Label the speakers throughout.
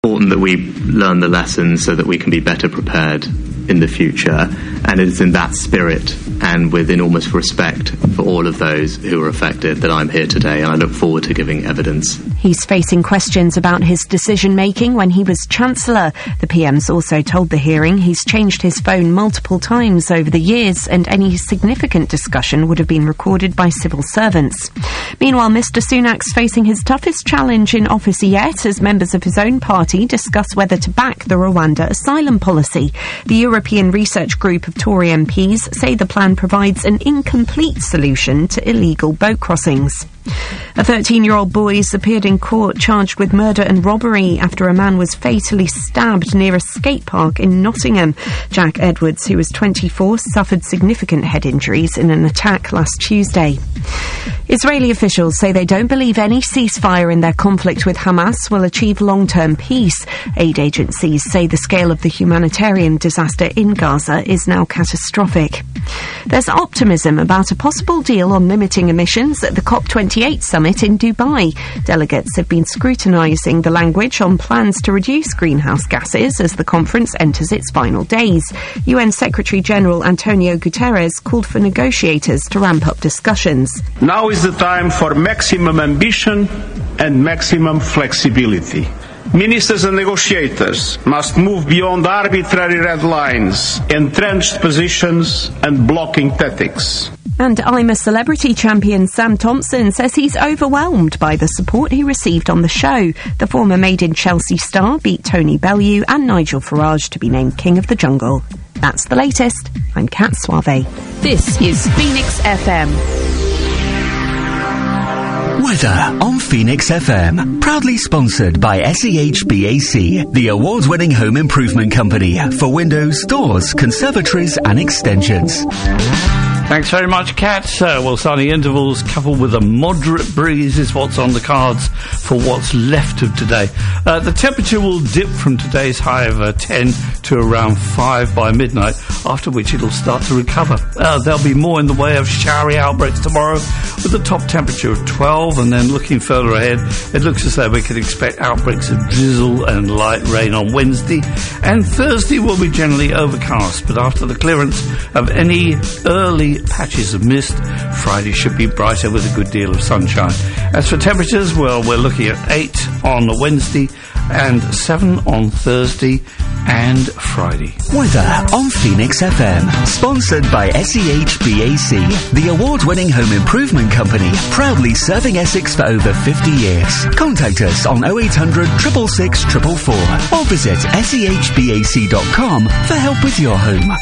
Speaker 1: important that we learn the lessons so that we can be better prepared in the future, and it is in that spirit and with enormous respect for all of those who are affected that I'm here today, and I look forward to giving evidence.
Speaker 2: He's facing questions about his decision-making when he was Chancellor. The PM's also told the hearing he's changed his phone multiple times over the years, and any significant discussion would have been recorded by civil servants. Meanwhile, Mr Sunak's facing his toughest challenge in office yet as members of his own party discuss whether to back the Rwanda asylum policy. The European Research Group of Tory MPs say the plan provides an incomplete solution to illegal boat crossings. A 13-year-old boy has appeared in court charged with murder and robbery after a man was fatally stabbed near a skate park in Nottingham. Jack Edwards, who was 24, suffered significant head injuries in an attack last Tuesday. Israeli officials say they don't believe any ceasefire in their conflict with Hamas will achieve long-term peace. Aid agencies say the scale of the humanitarian disaster in Gaza is now catastrophic. There's optimism about a possible deal on limiting emissions at the COP28 summit in Dubai. Delegates have been scrutinising the language on plans to reduce greenhouse gases as the conference enters its final days. UN Secretary-General Antonio Guterres called for negotiators to ramp up discussions.
Speaker 3: Now is the time for maximum ambition and maximum flexibility. Ministers and negotiators must move beyond arbitrary red lines, entrenched positions and blocking tactics.
Speaker 2: And I'm a Celebrity champion Sam Thompson says he's overwhelmed by the support he received on the show. The former Made in Chelsea star beat Tony Bellew and Nigel Farage to be named King of the Jungle. That's the latest. I'm Kat Suave.
Speaker 4: This is Phoenix FM.
Speaker 5: Weather on Phoenix FM. Proudly sponsored by SEHBAC, the award-winning home improvement company for windows, doors, conservatories and extensions.
Speaker 6: Thanks very much, Kat. Well, sunny intervals coupled with a moderate breeze is what's on the cards for what's left of today. The temperature will dip from today's high of 10 to around 5 by midnight, after which it'll start to recover. There'll be more in the way of showery outbreaks tomorrow, with a top temperature of 12, and then looking further ahead, it looks as though we could expect outbreaks of drizzle and light rain on Wednesday, and Thursday will be generally overcast, but after the clearance of any early patches of mist, Friday should be brighter with a good deal of sunshine. As for temperatures, well, we're looking at 8 on Wednesday and 7 on Thursday and Friday.
Speaker 5: Weather on Phoenix FM, sponsored by SEHBAC, the award-winning home improvement company, proudly serving Essex for over 50 years. Contact us on 0800 666 444 or visit sehbac.com for help with your home.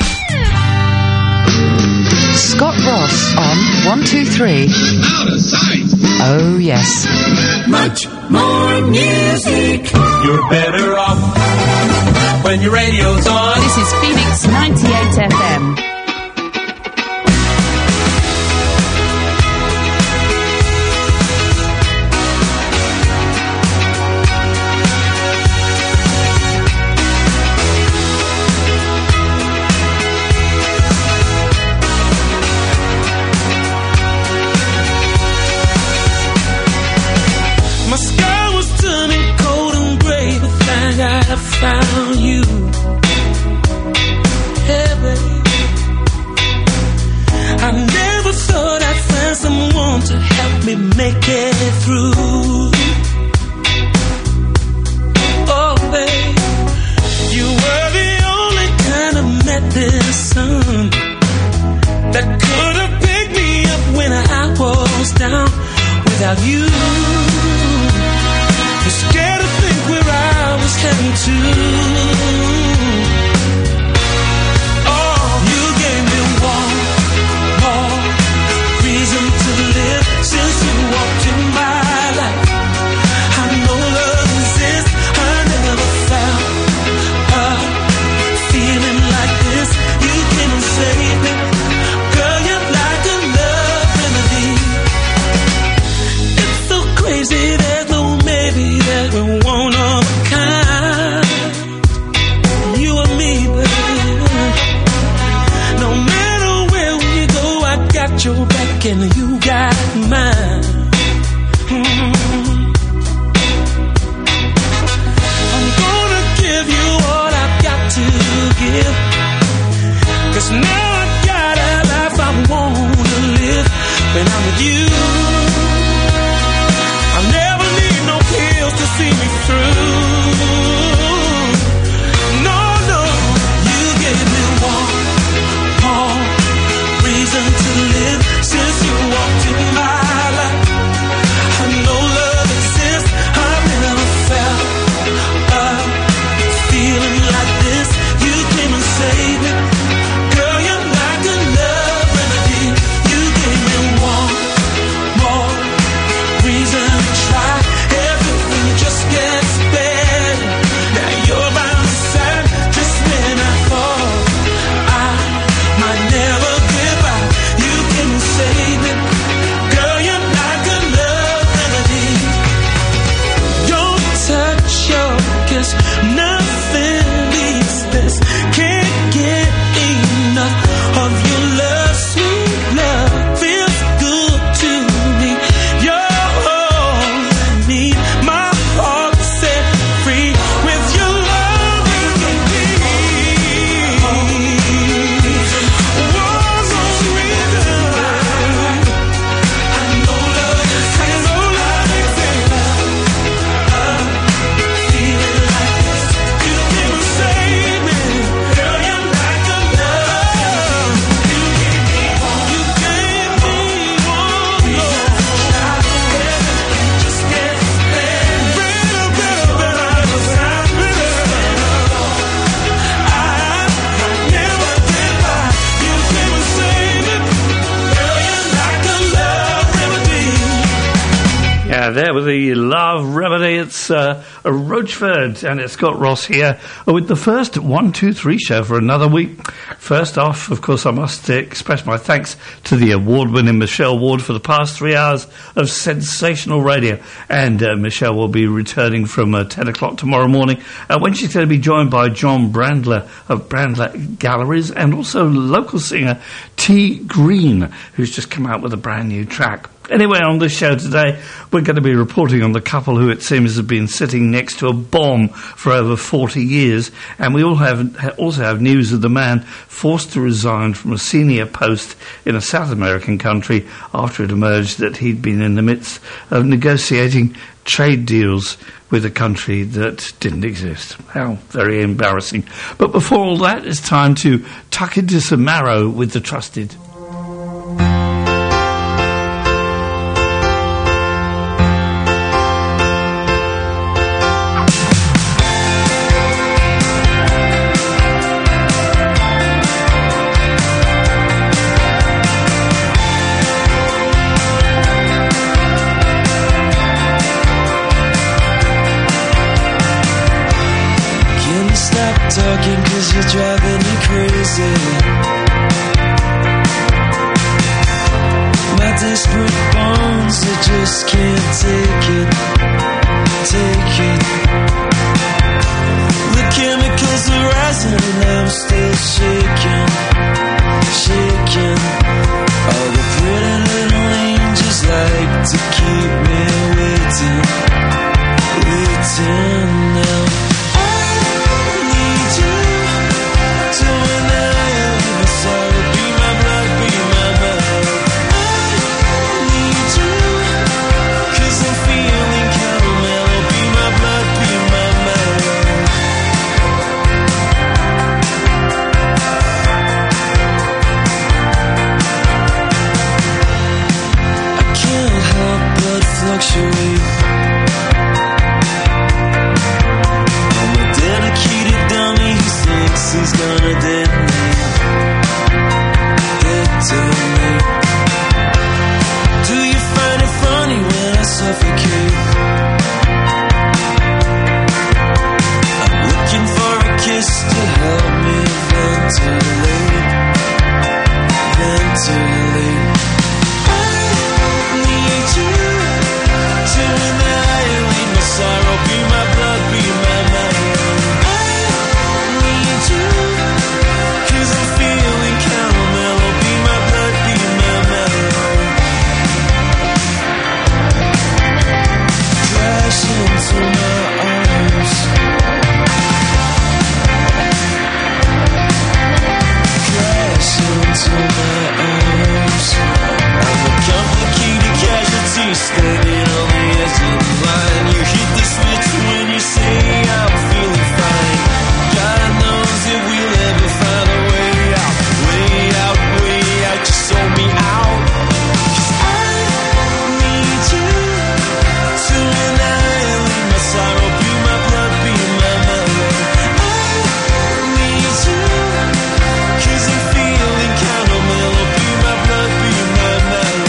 Speaker 7: Scott Ross on 1, 2, 3.
Speaker 8: Out of sight.
Speaker 7: Oh, yes.
Speaker 8: Much more music. You're better off when your radio's on.
Speaker 4: This is Phoenix 98 FM.
Speaker 9: I found you, hey baby. I never thought I'd find someone to help me make it through. Oh babe, you were the only kind of medicine that could have picked me up when I was down. Without you, you're scared to think where I was heading to. Oh, you gave me one more reason to live since you walked in my life. I know love exists. I never felt a feeling like this. You came and saved me. Girl, you're like a love remedy. It's so crazy that though maybe that we're one of a kind.
Speaker 6: there with the Love Remedy. It's Roachford, and it's got Ross here with the first 1, 2, 3 show for another week. First off, of course, I must express my thanks to the award-winning Michelle Ward for the past 3 hours of sensational radio. And Michelle will be returning from 10 o'clock tomorrow morning when she's going to be joined by John Brandler of Brandler Galleries and also local singer T. Green, who's just come out with a brand new track. Anyway, on this show today, we're going to be reporting on the couple who it seems have been sitting next to a bomb for over 40 years. And we also have news of the man forced to resign from a senior post in a South American country after it emerged that he'd been in the midst of negotiating trade deals with a country that didn't exist. How very embarrassing. But before all that, it's time to tuck into some marrow with the Trusted.
Speaker 9: Talking 'cause you're driving me crazy. My desperate bones, I just can't take it. The chemicals are rising and I'm still shaking. All the pretty little angels like to keep me waiting now. I'm a dedicated dummy who thinks he's gonna detonate. Do you find it funny when I suffocate? I'm looking for a kiss to help me ventilate. I need you to annihilate my sorrow, be my blood, be my mind. I need you, 'cause I'm feeling kinda mellow, be my blood, be my mind. Crash into my arms. Crash into my arms. I'm a complicated casualty standing on the edge of the line. You hit the switch when you say I'm feeling fine. God knows if we'll ever find a way out. Just sold me out. 'Cause I need you to annihilate my sorrow, be my blood, be my mind. I need you, 'cause I'm feeling kinda mellow, be my blood, be my mind.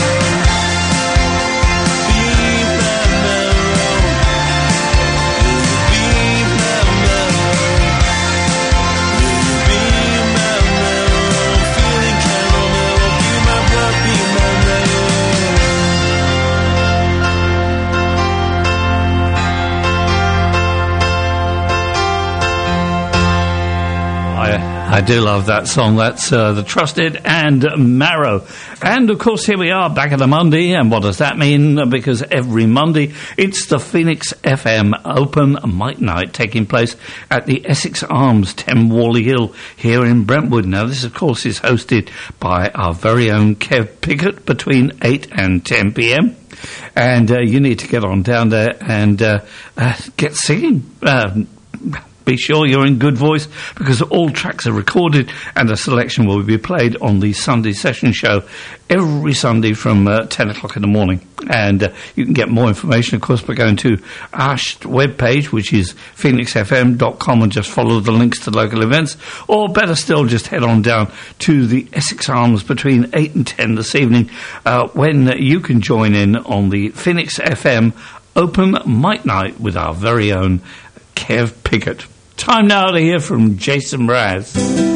Speaker 6: I do love that song. That's The Trusted and Marrow. And, of course, here we are back at a Monday. And what does that mean? Because every Monday, it's the Phoenix FM Open Mic Night taking place at the Essex Arms, 10 Whalley Hill, here in Brentwood. Now, this, of course, is hosted by our very own Kev Pickett between 8 and 10 p.m. And you need to get on down there and get singing. Be sure you're in good voice, because all tracks are recorded and a selection will be played on the Sunday session show every Sunday from 10 o'clock in the morning. And you can get more information, of course, by going to our webpage, which is phoenixfm.com, and just follow the links to local events. Or better still, just head on down to the Essex Arms between 8 and 10 this evening, when you can join in on the Phoenix FM open mic night with our very own Kev Pickett. Time now to hear from Jason Mraz.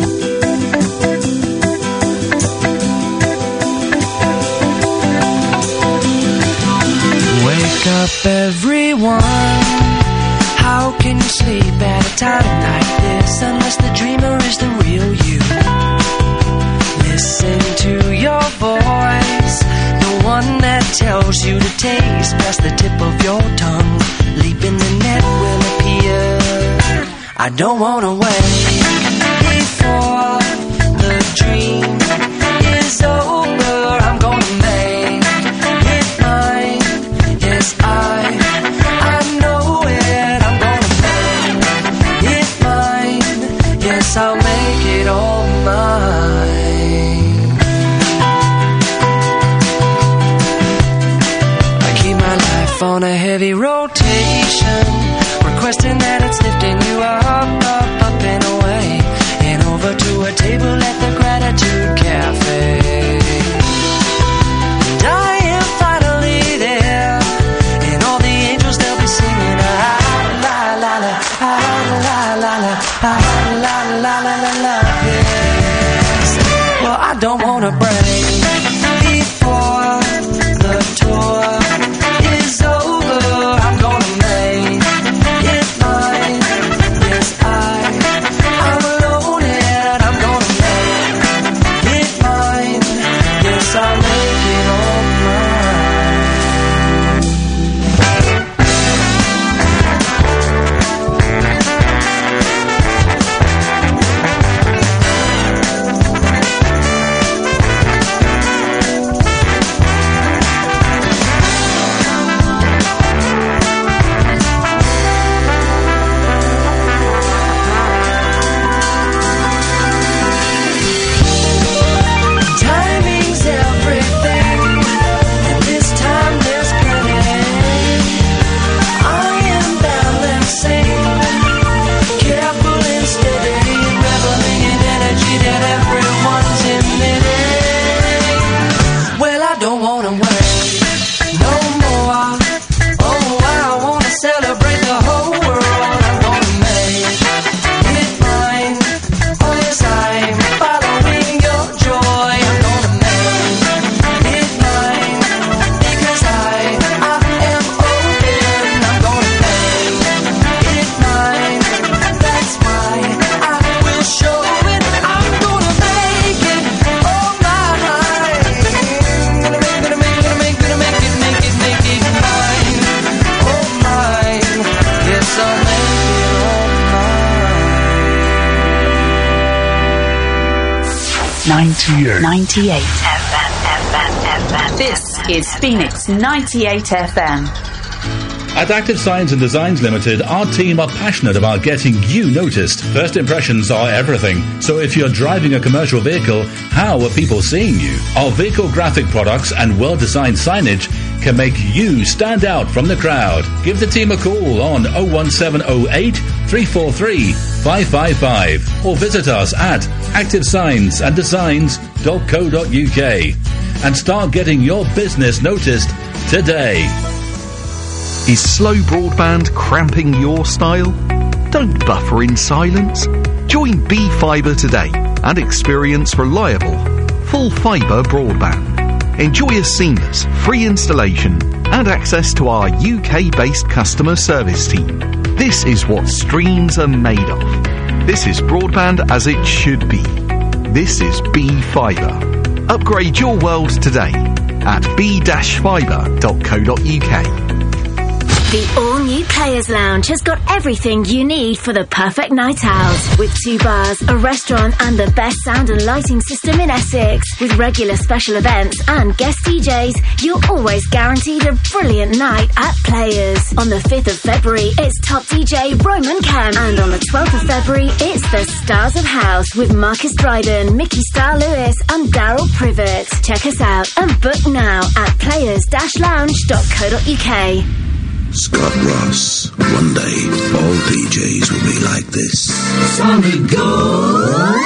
Speaker 10: Wake up, everyone. How can you sleep at a time like this unless the dreamer is the real you? Listen to your voice, the one that tells you to taste past the tip of your tongue. Leap in the net will appear. I don't wanna wait before the dream is over. I'm gonna make it mine. Yes, I know it. I'm gonna make it mine. Yes, I'll make it all mine. I keep my life on a heavy rotation, requesting that it's lifting you up and away, and over to a table at the Gratitude Cafe. And I am finally there, and all the angels, they'll be singing la la la la la la la la la la la la. Yes. Well, I don't wanna break before the tour is over. I'm gonna make it mine. Yes, I'm alone and I'm gonna make it mine. Yes, I'll make it all timing's everything, and this time there's plenty. I am balancing, careful and steady, reveling in energy that everyone's emitting. Well, I don't wanna wait no more. Oh, I wanna celebrate the whole world. I'm gonna make it mine. Oh, yes, I'm following your joy. I'm gonna make it mine, because I am open. I'm gonna make it mine. That's why I will show it. I'm gonna make it all mine. Gonna make it mine. Oh, mine. Yes, I'll make it all mine.
Speaker 7: 98
Speaker 4: This is Phoenix 98 FM.
Speaker 11: At Active Signs and Designs Limited, our team are passionate about getting you noticed. First impressions are everything. So if you're driving a commercial vehicle, how are people seeing you? Our vehicle graphic products and well-designed signage can make you stand out from the crowd. Give the team a call on 01708 343 555 or visit us at activesignsanddesigns.co.uk and start getting your business noticed today.
Speaker 12: Is slow broadband cramping your style? Don't buffer in silence. Join B Fibre today and experience reliable, full fibre broadband. Enjoy a seamless, free installation and access to our UK-based customer service team. This is what streams are made of. This is broadband as it should be. This is B Fibre. Upgrade your world today at b-fibre.co.uk.
Speaker 13: The all-new Players Lounge has got everything you need for the perfect night out. With 2 bars, a restaurant and the best sound and lighting system in Essex. With regular special events and guest DJs, you're always guaranteed a brilliant night at Players. On the 5th of February, it's top DJ Roman Kemp. And on the 12th of February, it's the Stars of House with Marcus Dryden, Mickey Star Lewis and Daryl Privet. Check us out and book now at players-lounge.co.uk.
Speaker 14: Scott Ross. One day, all DJs will be like this.
Speaker 8: Sounded good.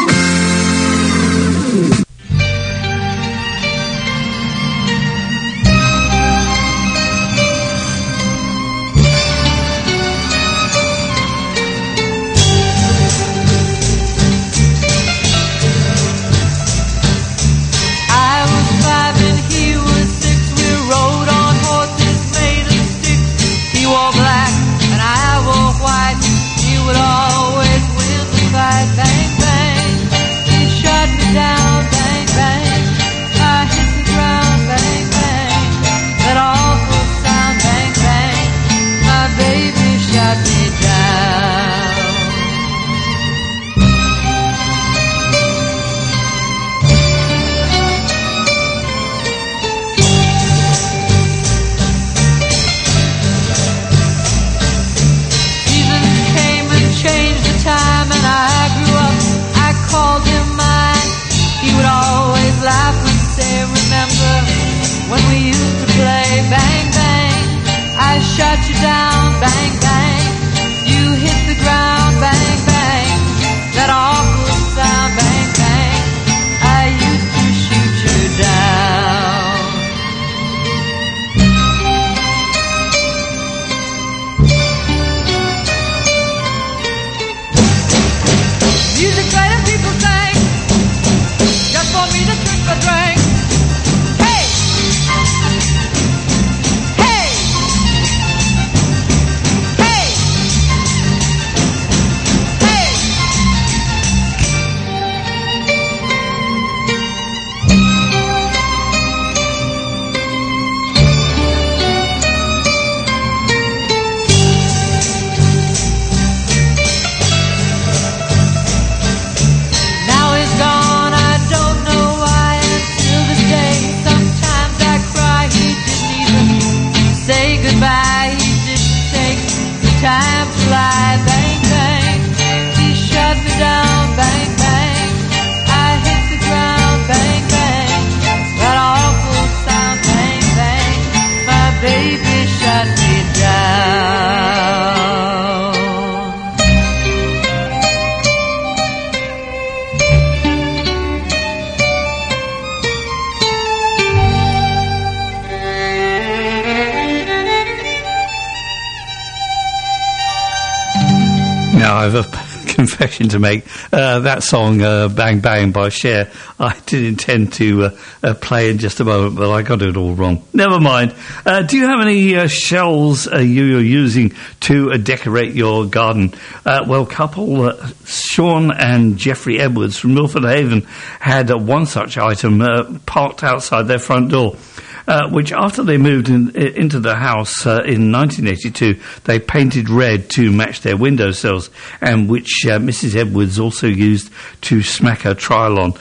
Speaker 6: Now, I have a confession to make. That song, Bang Bang by Cher, I did intend to play in just a moment, but I got it all wrong. Never mind. Do you have any shells you're using to decorate your garden? Well, couple Sean and Jeffrey Edwards from Milford Haven had one such item parked outside their front door. Which after they moved into the house in 1982, they painted red to match their windowsills, and which Mrs. Edwards also used to smack her trowel on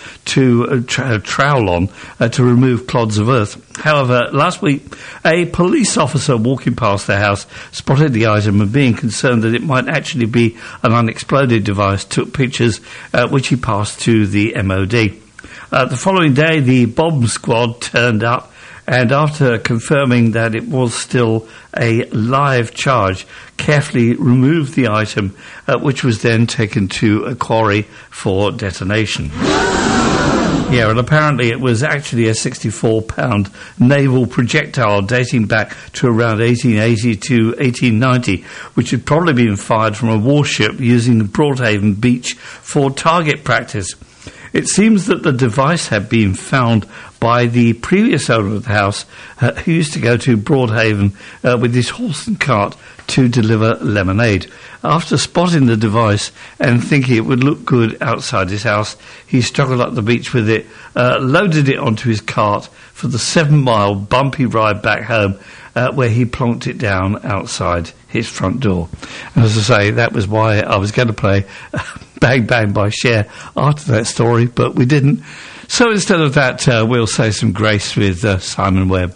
Speaker 6: to remove clods of earth. However, last week, a police officer walking past their house spotted the item and, being concerned that it might actually be an unexploded device, took pictures which he passed to the MOD. The following day, the bomb squad turned up, and after confirming that it was still a live charge, carefully removed the item, which was then taken to a quarry for detonation. Yeah, and apparently it was actually a 64-pound naval projectile dating back to around 1880 to 1890, which had probably been fired from a warship using Broadhaven Beach for target practice. It seems that the device had been found by the previous owner of the house, who used to go to Broadhaven with his horse and cart to deliver lemonade. After spotting the device and thinking it would look good outside his house, he struggled up the beach with it, loaded it onto his cart for the 7-mile bumpy ride back home, where he plonked it down outside his front door. And as I say, that was why I was going to play Bang Bang by Cher after that story, but we didn't. So instead of that, we'll say some grace with Simon Webb.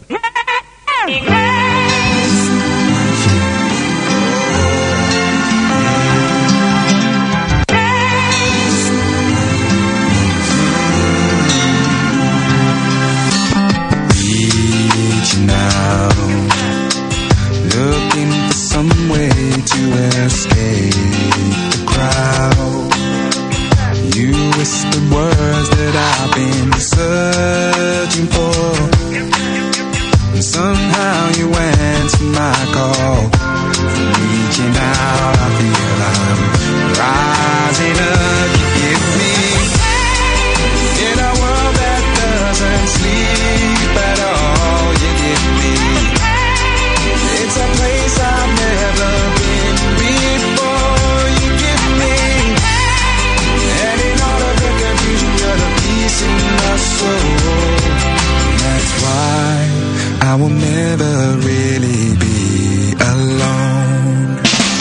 Speaker 15: Reaching out, looking for some way to escape the crowd. You whispered words that I've been searching for, and somehow you answered my call. Reaching out, I feel I'm rising up. You give me in a world that doesn't sleep at all. You give me, it's a place I've never been before. You give me, and in all of the confusion, you're the peace in my soul. And that's why I will never really be alone.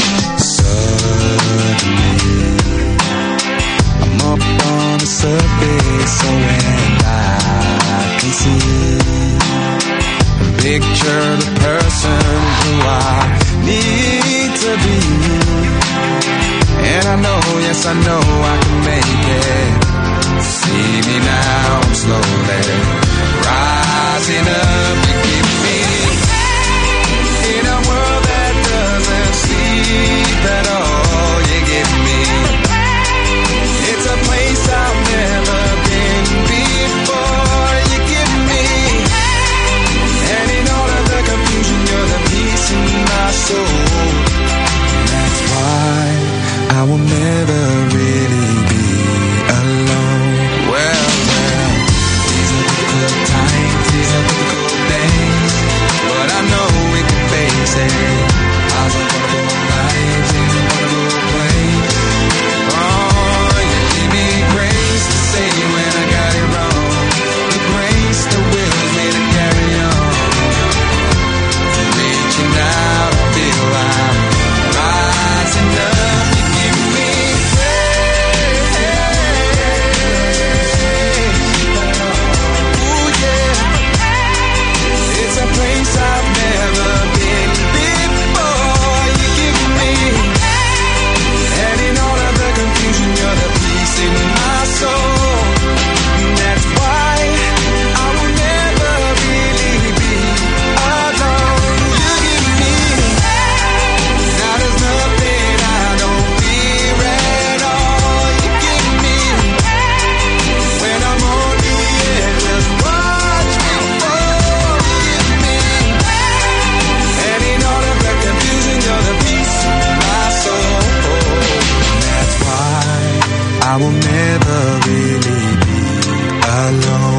Speaker 15: Suddenly, I'm up on the surface, so and I can see, picture the person who I need to be. And I know, yes I know I can make it. See me now, I'm slowly rising up. You give me in a world that doesn't sleep at all. You give me, it's a place I've never been before. You give me, and in all of the confusion, you're the peace in my soul. And that's why I will never really be alone. Well, these are difficult times, these are difficult days. I will never really be alone.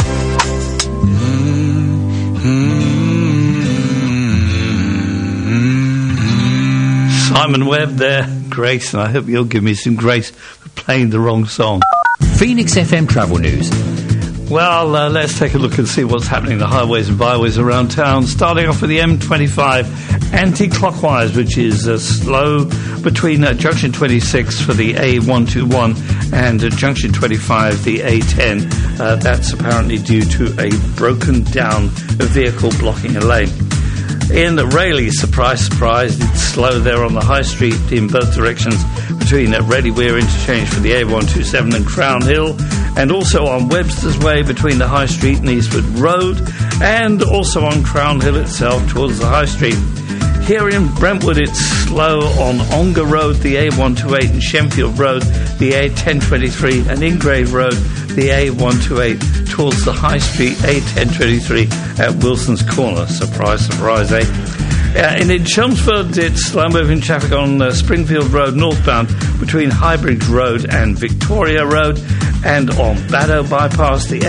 Speaker 6: Simon Webb there, Grace, and I hope you'll give me some grace for playing the wrong song.
Speaker 16: Phoenix FM Travel News.
Speaker 6: Well, let's take a look and see what's happening in the highways and byways around town. Starting off with the M25 anti-clockwise, which is slow between Junction 26 for the A121 and Junction 25, the A10. That's apparently due to a broken down vehicle blocking a lane. In Rayleigh, surprise, surprise, it's slow there on the High Street in both directions between Ready Weir interchange for the A127 and Crown Hill, and also on Webster's Way between the High Street and Eastwood Road, and also on Crown Hill itself towards the High Street. Here in Brentwood, it's slow on Ongar Road, the A128, and Shenfield Road, the A1023, and Ingrave Road, the A128, towards the High Street, A1023 at Wilson's Corner. Surprise, surprise, eh? In Chelmsford, it's slow-moving traffic on Springfield Road northbound between Highbridge Road and Victoria Road, and on Baddow Bypass, the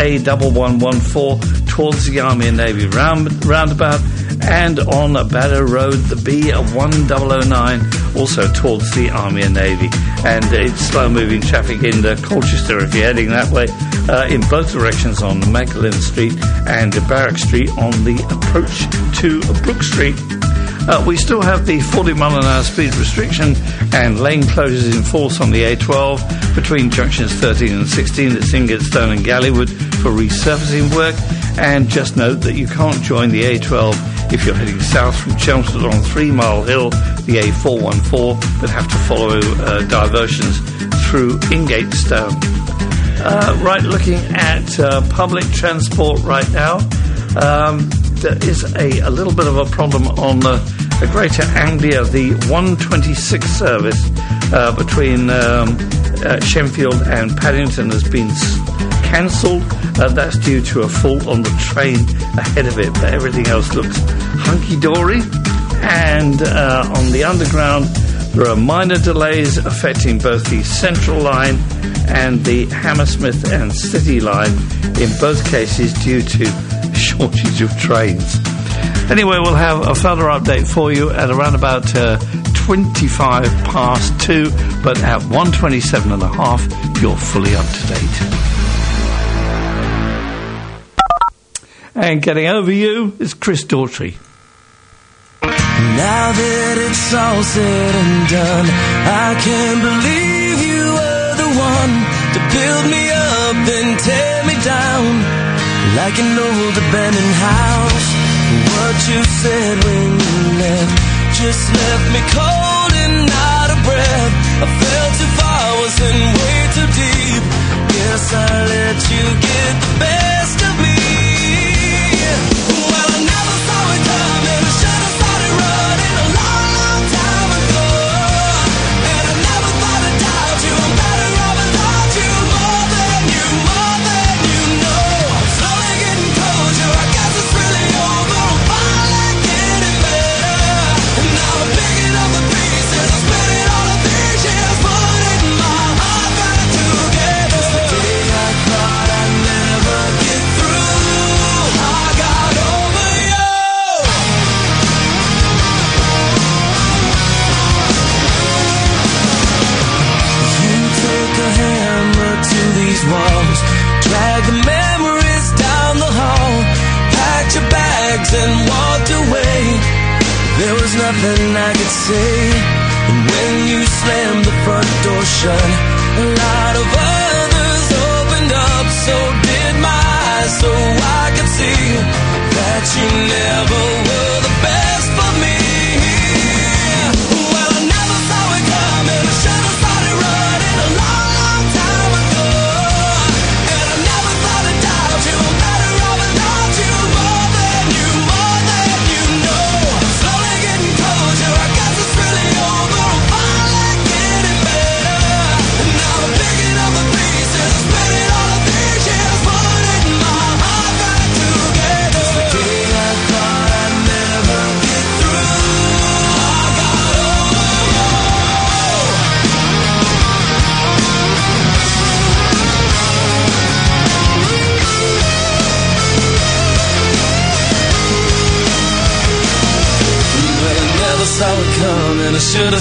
Speaker 6: A1114 towards the Army and Navy roundabout, and on Baddow Road, the B1009 also towards the Army and Navy. And it's slow-moving traffic in Colchester if you're heading that way, in both directions on Magdalen Street and Barrack Street on the approach to Brook Street. We still have the 40-mile-an-hour speed restriction and lane closures in force on the A12 between junctions 13 and 16 at Singetstone and Gallywood for resurfacing work. And just note that you can't join the A12 if you're heading south from Chelmsford on 3 Mile Hill, the A414, but have to follow diversions through Ingatestone. Right, looking at public transport right now. There is a little bit of a problem on the Greater Anglia. The 126 service between Shenfield and Paddington has been cancelled. That's due to a fault on the train ahead of it, but everything else looks hunky-dory. And on the Underground, there are minor delays affecting both the Central Line and the Hammersmith and City Line, in both cases due to shortage of trains. Anyway, we'll have a further update for you at around about 25 past 2, but at 1:27.5 you're fully up to date. And getting over you is Chris Daughtry.
Speaker 10: Now that it's all said and done, I can't believe you were the one to build me up then tear me down like an old abandoned house. What you said when you left just left me cold and out of breath. I fell too far, was in way too deep. Guess I let you get the best of me. Well, I never saw it coming. I should have started running a long, long time ago. And I never thought I'd doubt you. I'm better off without you. More than you know. I'm slowly getting closure. I guess it's really over. I'm finally getting better. And now I'm picking up the pieces. I'm spending all of these years putting my heart back together. It's the day I thought I'd never get through. I got over you. You took a hammer to these walls, dragged the memories down the hall, packed your bags and walked away. There was nothing I could say. And when you slammed the front door shut, a lot of others opened up. So did my eyes, so I could see that you never were the best for me. Well, I never saw it coming. I should have started running a long, long time ago. And I never thought I'd doubt you. I'm better off without you. More than you know. I'm slowly getting closure. I guess it's really over. I'm finally getting better. And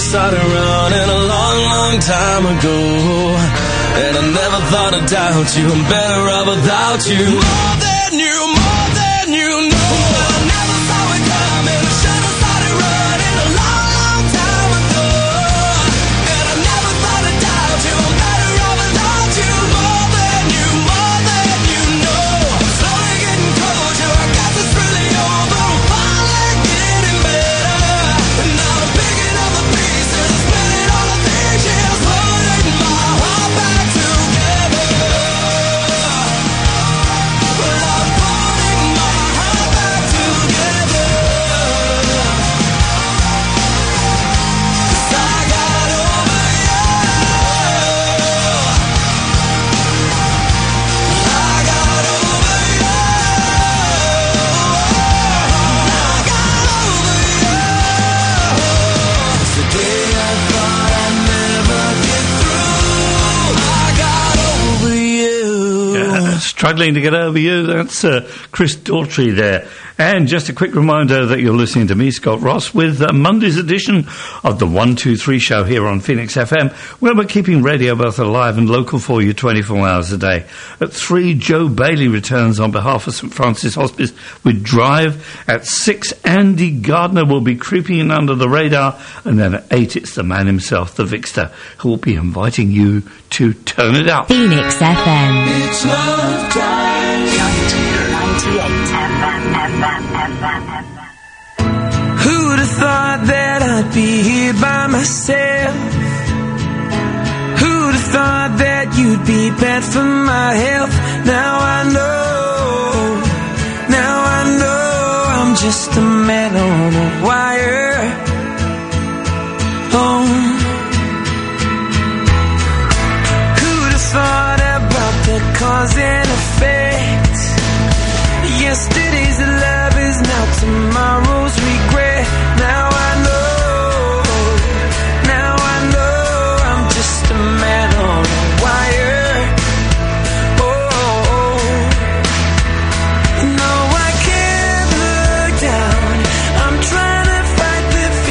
Speaker 9: started running a long, long time ago. And I never thought I'd doubt you. I'm better off without you. More than you know. Well, I never saw it coming. I should have started running a long, long time ago. And I never thought I'd doubt you. I'm better off without you. More than you know. I'm slowly getting closure. I guess it's really over. I'm finally getting better. And now I'm picking up the pieces, spinning all the things, yeah, putting my heart back together. Well, I'm putting my heart back together. 'Cause I got over you. I got over you. I got over you. Today I thought I'd never get through. I got over you.
Speaker 6: Yeah, struggling to get over you. That's Chris Daughtry there. And just a quick reminder that you're listening to me, Scott Ross, with Monday's edition of the 123 show here on Phoenix FM, where we're keeping radio both alive and local for you 24 hours a day. At 3, Joe Bailey returns on behalf of St Francis Hospice with Drive. At 6, Andy Gardner will be creeping in under the radar. And then at 8, it's the man himself, the Vixter, who will be inviting you to turn it up.
Speaker 2: Phoenix FM.
Speaker 9: It's love time.
Speaker 10: 98
Speaker 9: Who'd have thought that I'd be here by myself? Who'd have thought that you'd be bad for my health? Now I know I'm just a man on a wire. Oh, who'd have thought about the cause and effect? Yesterday's love is now tomorrow's regret. Now I know I'm just a man on a wire. Oh, no, I can't look down. I'm trying to fight the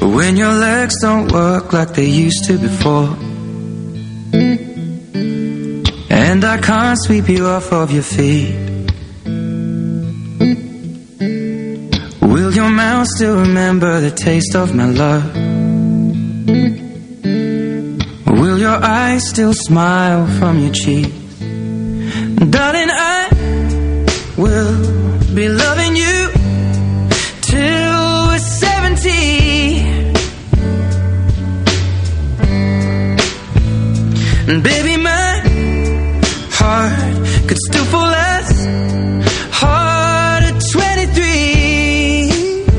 Speaker 15: When your legs don't work like they used to before, and I can't sweep you off of your feet, will your mouth still remember the taste of my love? Will your eyes still smile from your cheeks? Darling, I will be loving you till we're 70. And baby, my heart could still fall as hard at 23.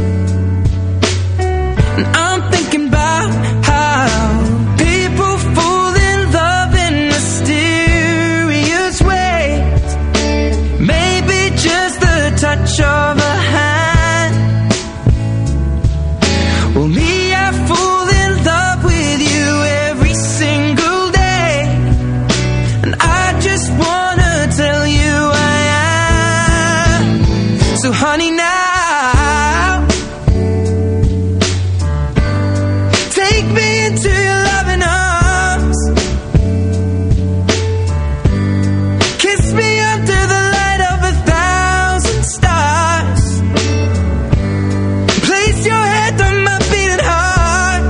Speaker 15: And I'm thinking about how people fall in love in mysterious ways. Maybe just the touch of a hand. Well, me, I fall in love with you every single day, and I just wanna tell you I am. So honey, now take me into your loving arms. Kiss me under the light of 1,000 stars. Place your head on my beating heart.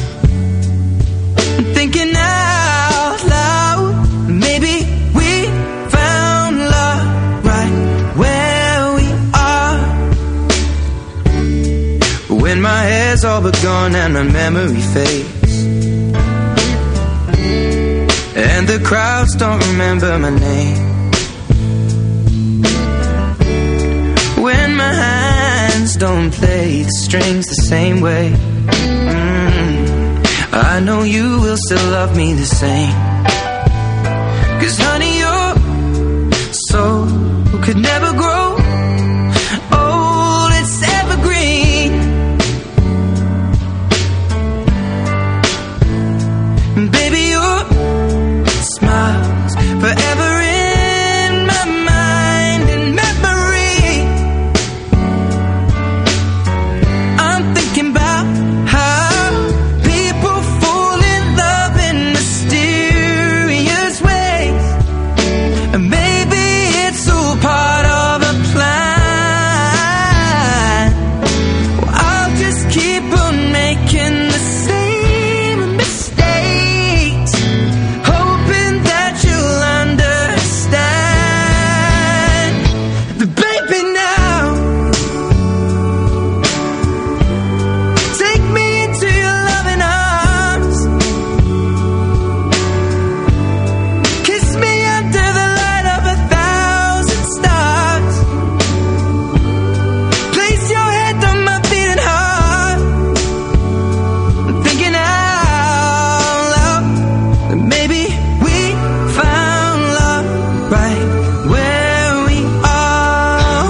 Speaker 15: I'm thinking out loud, maybe we found love right where we are. When my hair's all but gone and my memory fades, and the crowds don't remember my name, when my hands don't play the strings the same way, I know you will still love me the same. 'Cause honey, your soul could never grow old, it's evergreen. And baby, your smile's forever in my mind and memory. I'm thinking about how people fall in love in mysterious ways, and maybe it's all part of a plan. Well, I'll just keep on making the same mistakes, hoping that you'll understand. The baby, now take me into your loving arms. Kiss me under the light of 1,000 stars. Place your head on my beating heart. I'm thinking out loud that maybe we found love right where we are.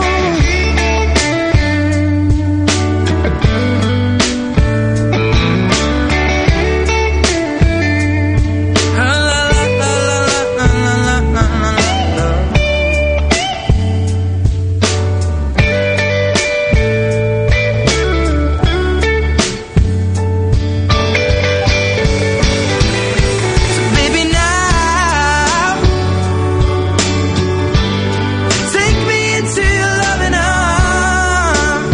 Speaker 15: Baby, now take me into your loving arms.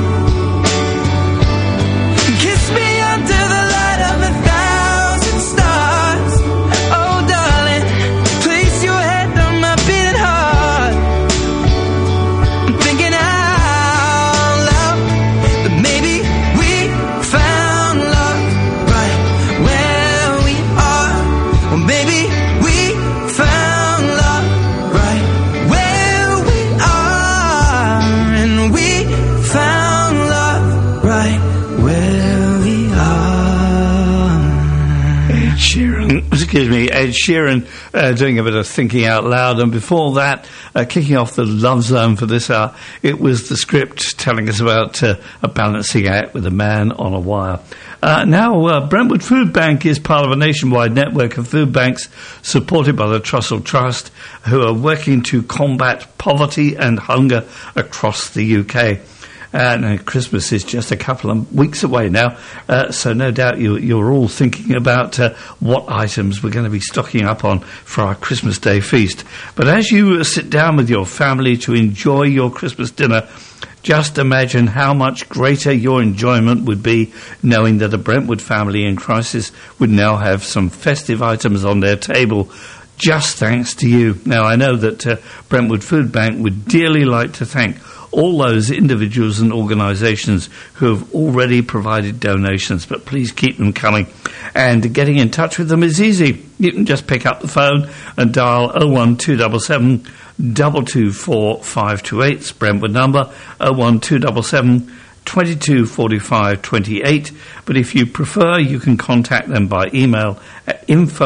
Speaker 15: Kiss me under the light of 1,000 stars. Oh, darling, place your head on my beating heart. I'm thinking out loud that maybe we found love right where we are. Or maybe we found love right where we are. And we found love right where we are.
Speaker 6: Ed Sheeran, excuse me, Ed Sheeran doing a bit of thinking out loud, and before that, kicking off the Love Zone for this hour, it was the Script telling us about a balancing act with a man on a wire. Now, Brentwood Food Bank is part of a nationwide network of food banks supported by the Trussell Trust, who are working to combat poverty and hunger across the UK. And Christmas is just a couple of weeks away now, so no doubt you're all thinking about what items we're going to be stocking up on for our Christmas Day feast. But as you sit down with your family to enjoy your Christmas dinner, just imagine how much greater your enjoyment would be knowing that a Brentwood family in crisis would now have some festive items on their table, just thanks to you. Now, I know that Brentwood Food Bank would dearly like to thank all those individuals and organisations who have already provided donations, but please keep them coming. And getting in touch with them is easy. You can just pick up the phone and dial 01277 224 528. It's Brentwood number 01277 2245 28. But if you prefer, you can contact them by email at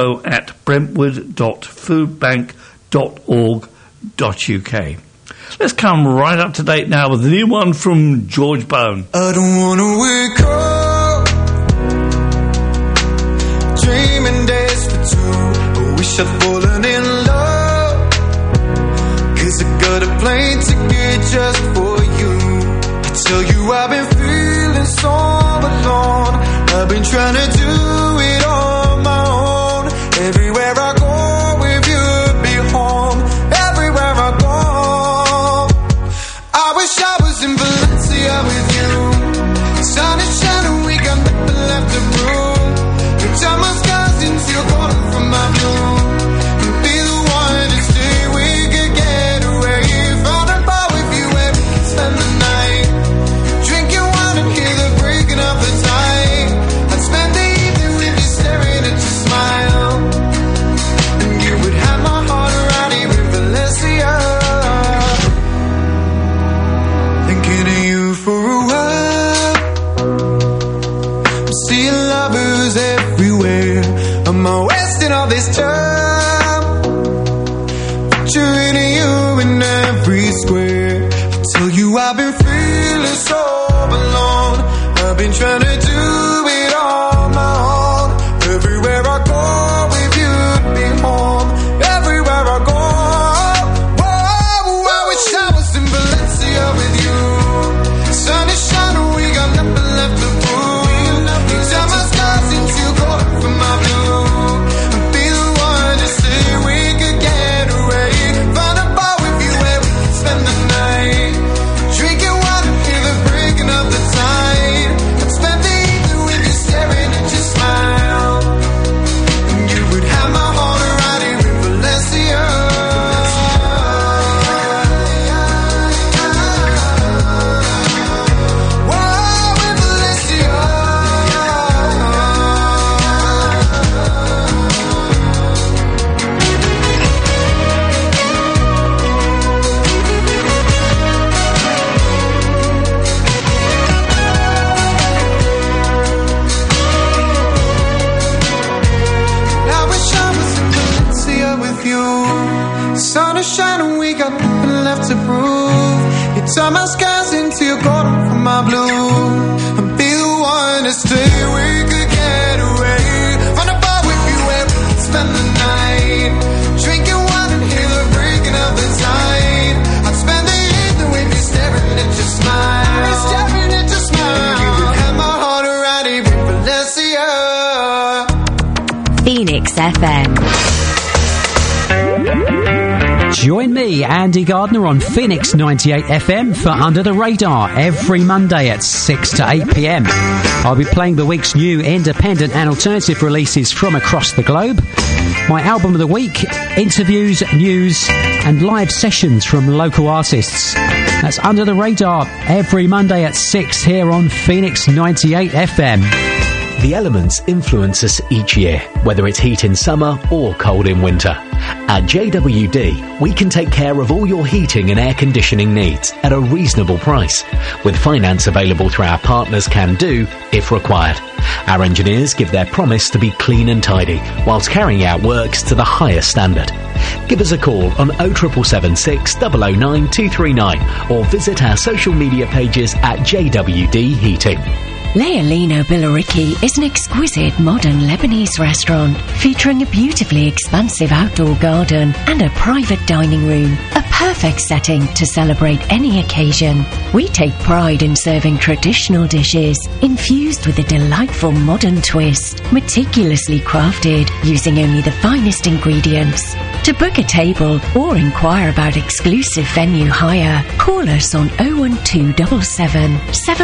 Speaker 6: info@brentwood.foodbank.org.uk. Let's come right up to date now with the new one from George Bone.
Speaker 10: I don't wanna wake up dreaming days for two. I wish I'd fallen in love, 'cause I got a plane ticket just for you. I tell you I've been feeling so alone. I've been trying to do it on my own. Everywhere I go with you'd be home. Everywhere I go, I wish I was in Valencia with you. Sun is shining, we got nothing left to prove. You turn my skies into your golden from my blue. You'd be the one to stay, we could get away. Found a bar with you where we can spend the night, drinking wine and hear the breaking of the tide. I'd spend the evening with you staring at your smile, and you would have my heart around here in Valencia. Thinking of you for a while, I'm seeing lovers everywhere. Am I wasting all this time? Picturing you in every square. I tell you I've been feeling so alone. I've been trying to do it on my own. Everywhere I go with you'd be home. Everywhere I go, whoa, I wish I was in Valencia with you. Sun is shining, we got nothing left to prove. You turn my skies into gold from my blue. I'd be the one to say we could get away. Find a bar with you where we can spend the night, drinking wine and hear the breaking of the tide. I'd spend the evening with you staring at your smile, and you would have my heart around here in Valencia. Whoa, in Valencia. I wish I was in Valencia with you. Sun is shining, we got nothing left to prove. You turn my skies into your golden from my blue. I'd be the one to stay, we could get away. Find a bar with you where we can spend the night, drinking wine and hear the breaking of the tide. I'd spend the evening with you staring at your smile, staring at your smile. You would have my heart around here in Valencia.
Speaker 2: Phoenix FM.
Speaker 17: Join me, Andy Gardner, on Phoenix 98 FM for Under the Radar every Monday at 6 to 8 p.m. I'll be playing the week's new independent and alternative releases from across the globe, my album of the week, interviews, news, and live sessions from local artists. That's Under the Radar every Monday at 6 here on Phoenix 98 FM.
Speaker 18: The elements influence us each year, whether it's heat in summer or cold in winter. At JWD, we can take care of all your heating and air conditioning needs at a reasonable price, with finance available through our partners Can Do if required. Our engineers give their promise to be clean and tidy, whilst carrying out works to the highest standard. Give us a call on 07776 009 239 or visit our social media pages at JWD Heating.
Speaker 19: Leolino Billericay is an exquisite modern Lebanese restaurant featuring a beautifully expansive outdoor garden and a private dining room, a perfect setting to celebrate any occasion. We take pride in serving traditional dishes infused with a delightful modern twist, meticulously crafted using only the finest ingredients. To book a table or inquire about exclusive venue hire, call us on 01277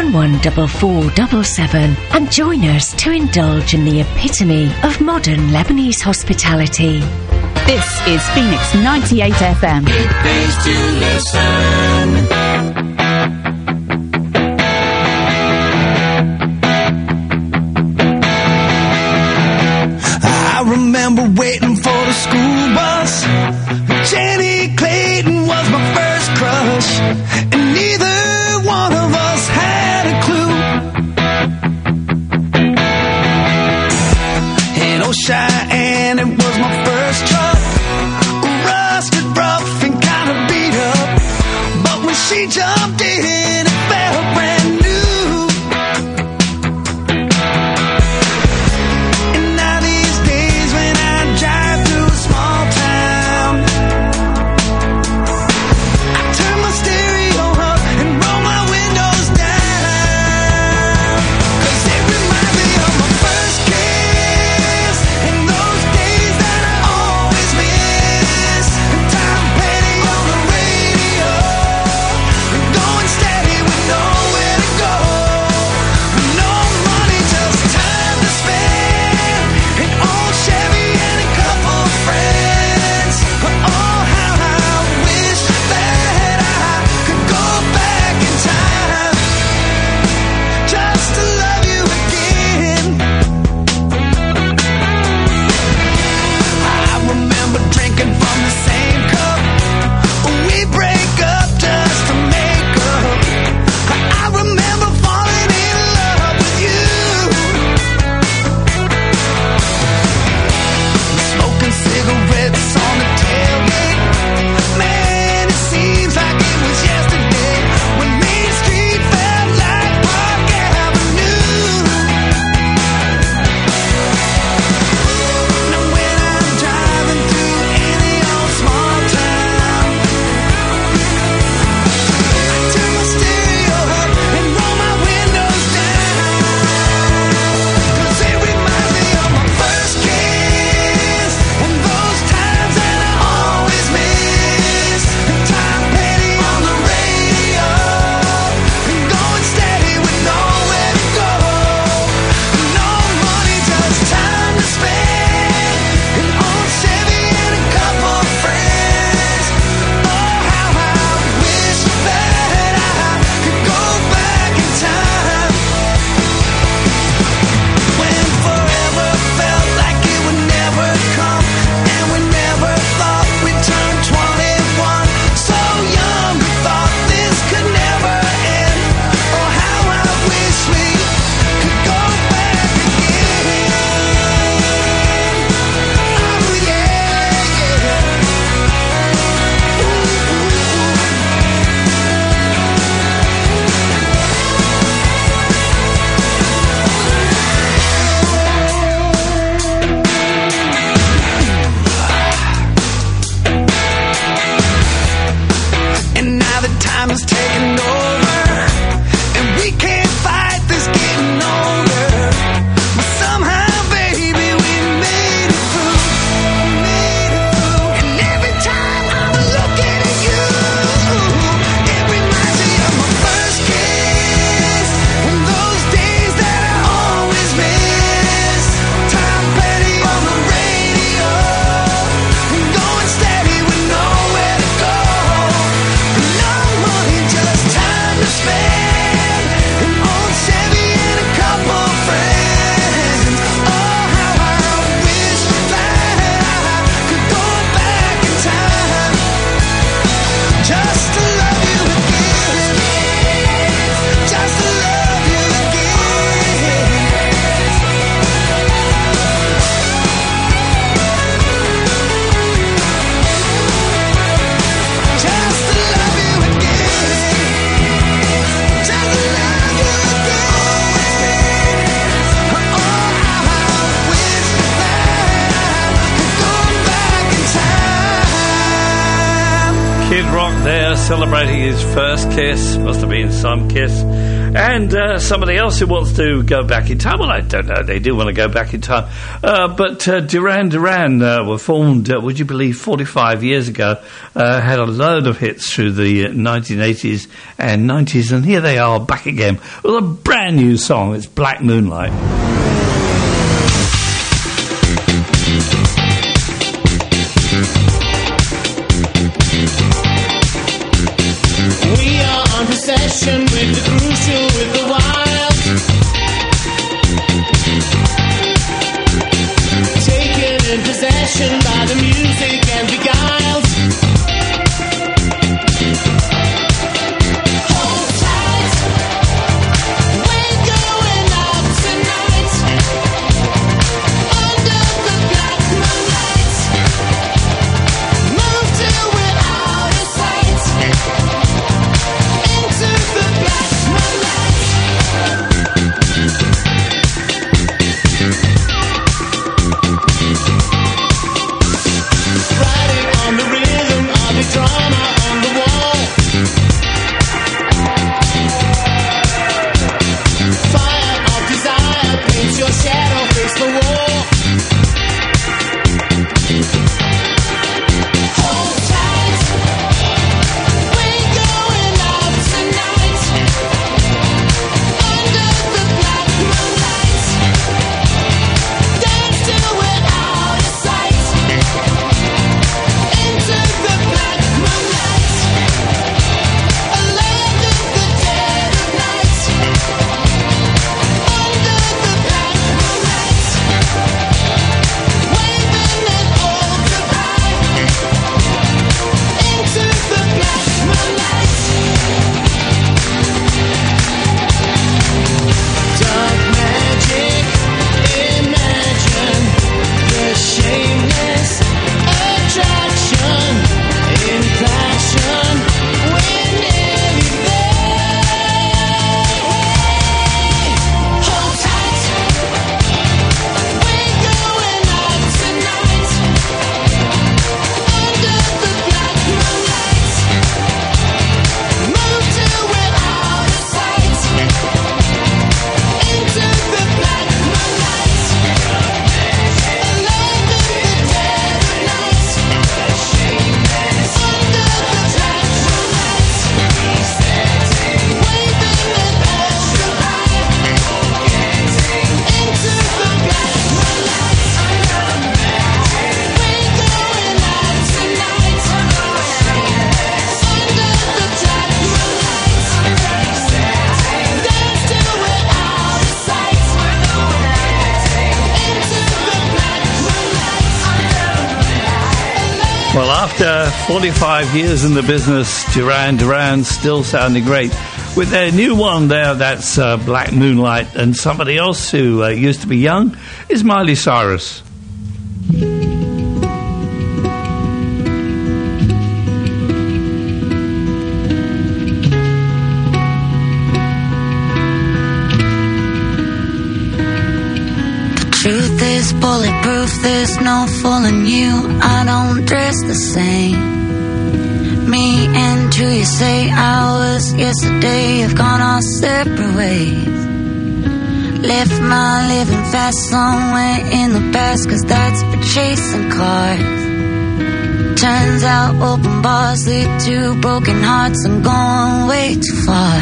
Speaker 19: 714477 and join us to indulge in the epitome of modern Lebanese hospitality.
Speaker 4: This is Phoenix 98 FM.
Speaker 8: It pays to listen.
Speaker 10: I remember waiting for the school bus. Jenny Clayton was my first crush, and neither one of us had a clue. And oh, Cheyenne, it was my first truck, rusted, rough, and kind of beat up. But when she jumped
Speaker 6: Kid Rock there celebrating his first kiss. Must have been some kiss. And somebody else who wants to go back in time. Well, I don't know. They do want to go back in time. But Duran Duran were formed, would you believe, 45 years ago. Had a load of hits through the 1980s and 90s. And here they are back again with a brand new song. It's Black Moonlight.
Speaker 9: We are on possession with the crucial, with the wild. Taken in possession by the music and beguiled. Hold tight, we're going out tonight. Under the black moonlight. Move till we're out of sight. Into the black moonlight. Riding on the rhythm of the drama on the wall. Fire of desire paints your shadow, face the wall. Hold tight, we're going out tonight. Under the black moonlight. Dance till we're out of sight. Into the black moonlight. Alone in the dead of night. Under the black moonlight. Waving an old goodbye. Into the black moonlight. Dark magic, imagine the shameless attraction. In passion, we're nearly there. Hold tight, we're going out tonight. Under the black moonlight. Move till we're out of sight. Into the black moonlight. Alone in the dead of night. Under the black moonlight. Waving an old goodbye. Into the black moonlight. We're going out tonight. Under the black moonlight. Dance till we're out of sight. Into the black moonlight.
Speaker 6: Well, after 45 years in the business, Duran Duran still sounding great. With their new one there, that's Black Moonlight. And somebody else who used to be young is Miley Cyrus.
Speaker 20: Truth is bulletproof, there's no fooling you. I don't dress the same. Me and who you say I was yesterday have gone our separate ways. Left my living fast somewhere in the past, 'cause that's for chasing cars. Turns out open bars lead to broken hearts. I'm going way too far.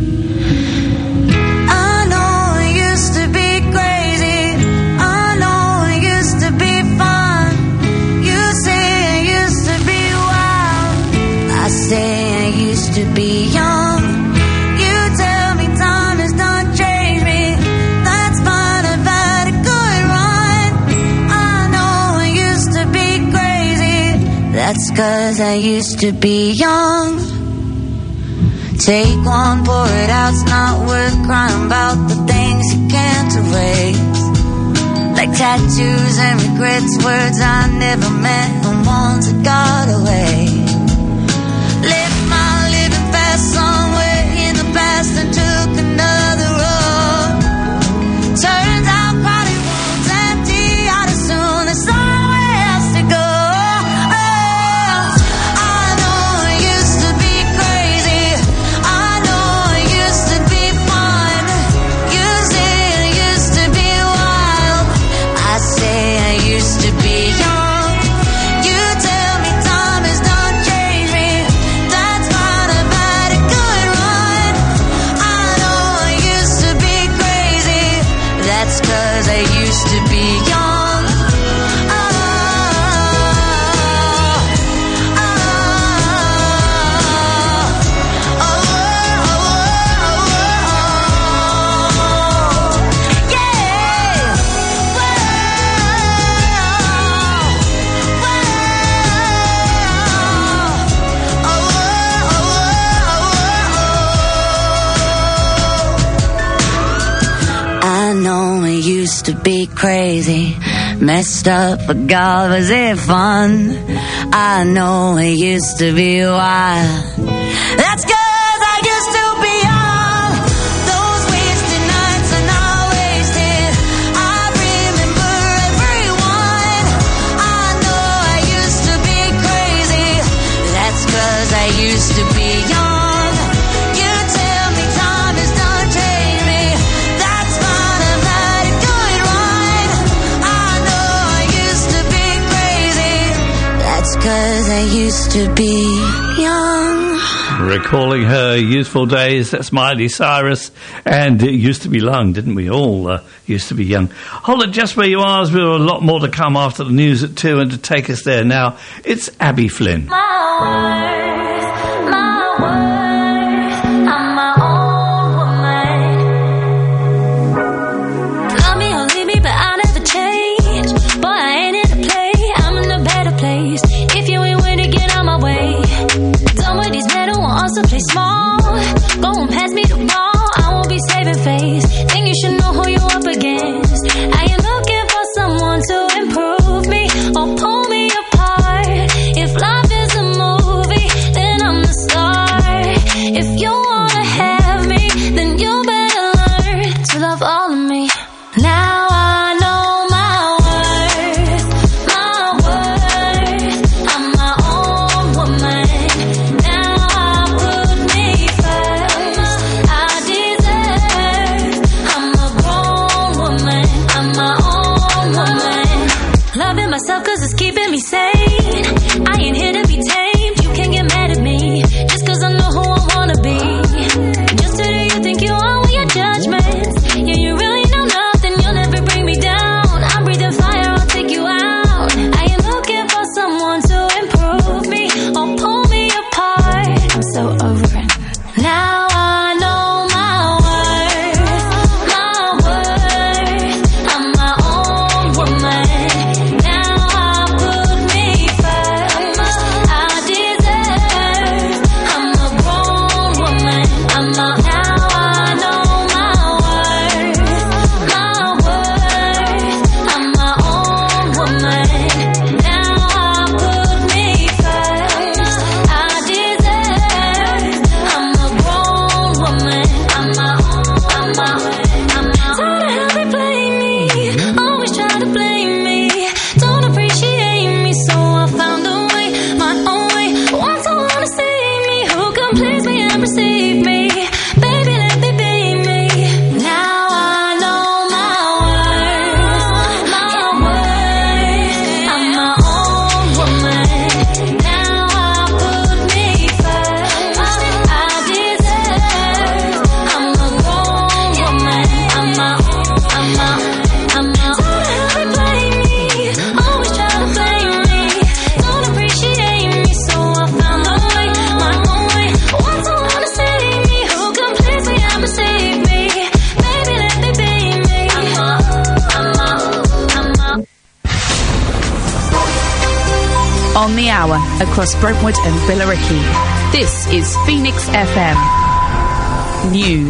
Speaker 20: I know it used to be crazy. I know it used to be fun. You say it used to be wild. I say I used to be young. You tell me time has not changed me. That's fine, I've had a good run. I know I used to be crazy. That's 'cause I used to be young. Take one, pour it out, it's not worth crying about the things you can't erase. Like tattoos and regrets, words I never meant, the ones that got away. Left my living fast somewhere in the past and took another road. Turns out crowded rooms empty out as soon as somewhere else to go. Oh, I know it used to be crazy, messed up, but God, was it fun? I know it used to be wild. That's 'cause I used to be young. Those wasted nights are not wasted. I remember everyone. I know I used to be crazy. That's 'cause I used to be young. You tell me time has done changed me. That's fine, I've had a good run. I know I used to be crazy. That's 'cause I used to be young.
Speaker 6: Recalling her youthful days, that's Miley Cyrus, and it used to be young, didn't we? All used to be young. Hold it just where you are, as we've got a lot more to come after the news at 2, and to take us there now, it's Abby Flynn.
Speaker 10: Love me or leave me, but I never change. Boy, I ain't in a play, I'm in a better place. If you ain't with it, get out my way. Done with these metal, won't also play small. Go and pass me the ball, I won't be saving face. Think you should know who you up against. Are you looking for someone to improve me or pull me apart? If life is a movie, then I'm the star. If you wanna have me, then you better learn to love all of me. Now I know my worth, my worth. I'm my own woman. Now I put me first. I deserve. I'm a grown woman. I'm my own woman. Loving myself 'cause it's keeping me sane. I ain't here to be tamed. You can't get mad at me just 'cause I know who I wanna be. Just who do you think you are with your judgments? Yeah, you really know nothing. You'll never bring me down. I'm breathing fire, I'll take you out. I am looking for someone to improve me or pull me apart. I'm so over it. Now I know my worth, my worth. I'm my own woman. Now I put me first. I deserve. I'm a grown woman. I'm my. Now I know my worth, my worth. I'm my own woman. Now I put me first. I deserve. I'm a grown woman. I'm my. Don't ever blame me. Always try to blame me. Don't appreciate me, so I found a way, my own way. Want someone to save me, who can please me and receive me. Baby, let me be me. Now I know my worth, my worth. I'm my own woman. Now I put me first. I deserve. I'm a grown woman. I'm my. Don't ever blame me. Always try to blame me. Don't appreciate me, so I found a way, my own way. Want someone to save me, who can please me and receive me. Baby, let me be me.
Speaker 4: On the hour, across Brentwood and Billericay. This is Phoenix FM News.